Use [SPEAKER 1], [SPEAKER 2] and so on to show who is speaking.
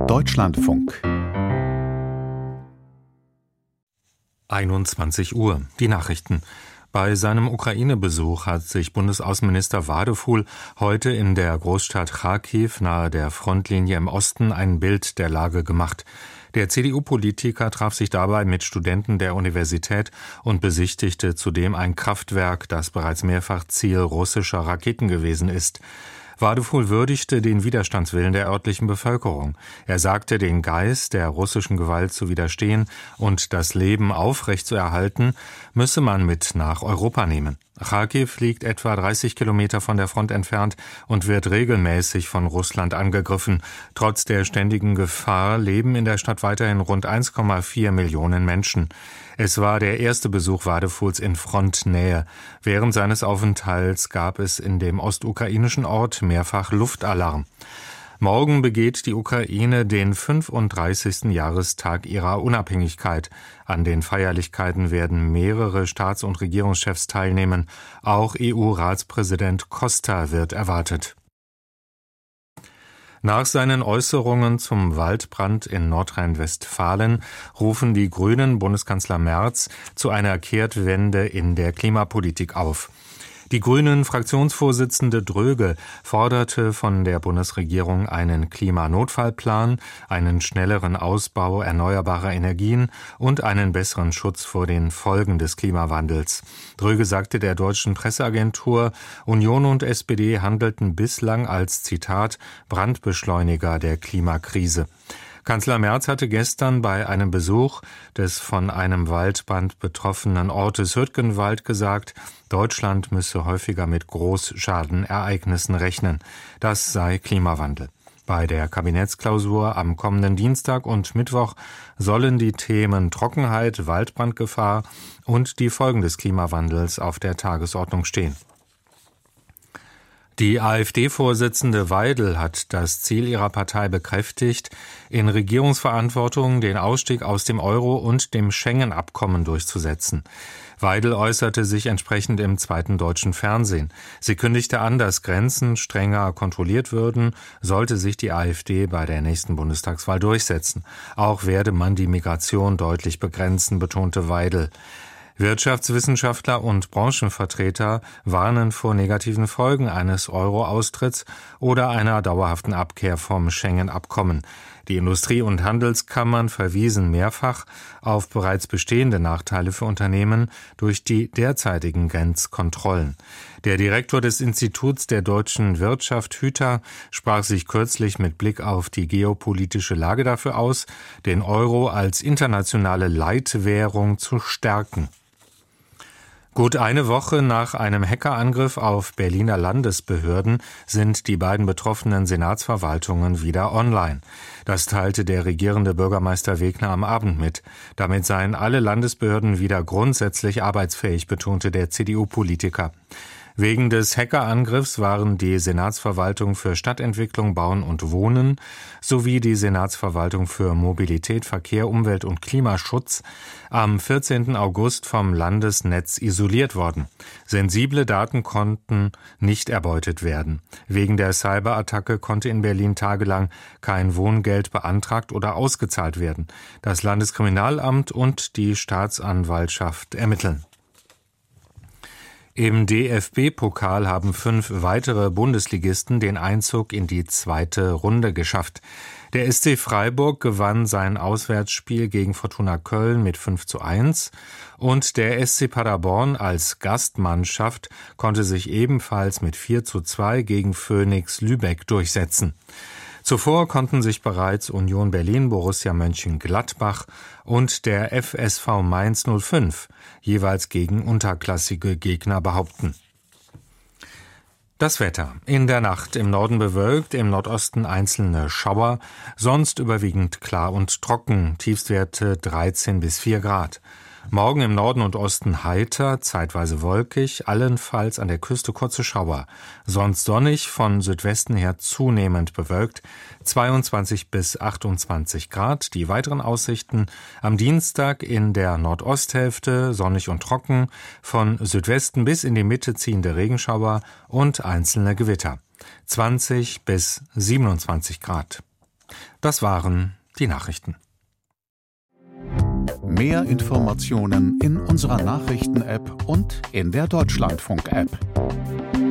[SPEAKER 1] Deutschlandfunk
[SPEAKER 2] 21 Uhr. Die Nachrichten. Bei seinem Ukraine-Besuch hat sich Bundesaußenminister Wadefuhl heute in der Großstadt Charkiw nahe der Frontlinie im Osten ein Bild der Lage gemacht. Der CDU-Politiker traf sich dabei mit Studenten der Universität und besichtigte zudem ein Kraftwerk, das bereits mehrfach Ziel russischer Raketen gewesen ist. Wadefuhl würdigte den Widerstandswillen der örtlichen Bevölkerung. Er sagte, den Geist der russischen Gewalt zu widerstehen und das Leben aufrechtzuerhalten, müsse man mit nach Europa nehmen. Charkiw liegt etwa 30 Kilometer von der Front entfernt und wird regelmäßig von Russland angegriffen. Trotz der ständigen Gefahr leben in der Stadt weiterhin rund 1,4 Millionen Menschen. Es war der erste Besuch Wadefuhls in Frontnähe. Während seines Aufenthalts gab es in dem ostukrainischen Ort mehrfach Luftalarm. Morgen begeht die Ukraine den 35. Jahrestag ihrer Unabhängigkeit. An den Feierlichkeiten werden mehrere Staats- und Regierungschefs teilnehmen. Auch EU-Ratspräsident Costa wird erwartet. Nach seinen Äußerungen zum Waldbrand in Nordrhein-Westfalen rufen die Grünen Bundeskanzler Merz zu einer Kehrtwende in der Klimapolitik auf. Die Grünen-Fraktionsvorsitzende Dröge forderte von der Bundesregierung einen Klimanotfallplan, einen schnelleren Ausbau erneuerbarer Energien und einen besseren Schutz vor den Folgen des Klimawandels. Dröge sagte der deutschen Presseagentur, Union und SPD handelten bislang als, Zitat, Brandbeschleuniger der Klimakrise. Kanzler Merz hatte gestern bei einem Besuch des von einem Waldbrand betroffenen Ortes Hürtgenwald gesagt, Deutschland müsse häufiger mit Großschadenereignissen rechnen. Das sei Klimawandel. Bei der Kabinettsklausur am kommenden Dienstag und Mittwoch sollen die Themen Trockenheit, Waldbrandgefahr und die Folgen des Klimawandels auf der Tagesordnung stehen. Die AfD-Vorsitzende Weidel hat das Ziel ihrer Partei bekräftigt, in Regierungsverantwortung den Ausstieg aus dem Euro und dem Schengen-Abkommen durchzusetzen. Weidel äußerte sich entsprechend im zweiten deutschen Fernsehen. Sie kündigte an, dass Grenzen strenger kontrolliert würden, sollte sich die AfD bei der nächsten Bundestagswahl durchsetzen. Auch werde man die Migration deutlich begrenzen, betonte Weidel. Wirtschaftswissenschaftler und Branchenvertreter warnen vor negativen Folgen eines Euro-Austritts oder einer dauerhaften Abkehr vom Schengen-Abkommen. Die Industrie- und Handelskammern verwiesen mehrfach auf bereits bestehende Nachteile für Unternehmen durch die derzeitigen Grenzkontrollen. Der Direktor des Instituts der deutschen Wirtschaft, Hüter, sprach sich kürzlich mit Blick auf die geopolitische Lage dafür aus, den Euro als internationale Leitwährung zu stärken. Gut eine Woche nach einem Hackerangriff auf Berliner Landesbehörden sind die beiden betroffenen Senatsverwaltungen wieder online. Das teilte der regierende Bürgermeister Wegner am Abend mit. Damit seien alle Landesbehörden wieder grundsätzlich arbeitsfähig, betonte der CDU-Politiker. Wegen des Hackerangriffs waren die Senatsverwaltung für Stadtentwicklung, Bauen und Wohnen sowie die Senatsverwaltung für Mobilität, Verkehr, Umwelt und Klimaschutz am 14. August vom Landesnetz isoliert worden. Sensible Daten konnten nicht erbeutet werden. Wegen der Cyberattacke konnte in Berlin tagelang kein Wohngeld beantragt oder ausgezahlt werden. Das Landeskriminalamt und die Staatsanwaltschaft ermitteln. Im DFB-Pokal haben 5 weitere Bundesligisten den Einzug in die zweite Runde geschafft. Der SC Freiburg gewann sein Auswärtsspiel gegen Fortuna Köln mit 5:1 und der SC Paderborn als Gastmannschaft konnte sich ebenfalls mit 4:2 gegen Phönix Lübeck durchsetzen. Zuvor konnten sich bereits Union Berlin, Borussia Mönchengladbach und der FSV Mainz 05 jeweils gegen unterklassige Gegner behaupten. Das Wetter. In der Nacht im Norden bewölkt, im Nordosten einzelne Schauer, sonst überwiegend klar und trocken, Tiefstwerte 13 bis 4 Grad. Morgen im Norden und Osten heiter, zeitweise wolkig, allenfalls an der Küste kurze Schauer. Sonst sonnig, von Südwesten her zunehmend bewölkt, 22 bis 28 Grad. Die weiteren Aussichten am Dienstag in der Nordosthälfte sonnig und trocken, von Südwesten bis in die Mitte ziehende Regenschauer und einzelne Gewitter. 20 bis 27 Grad. Das waren die Nachrichten.
[SPEAKER 1] Mehr Informationen in unserer Nachrichten-App und in der Deutschlandfunk-App.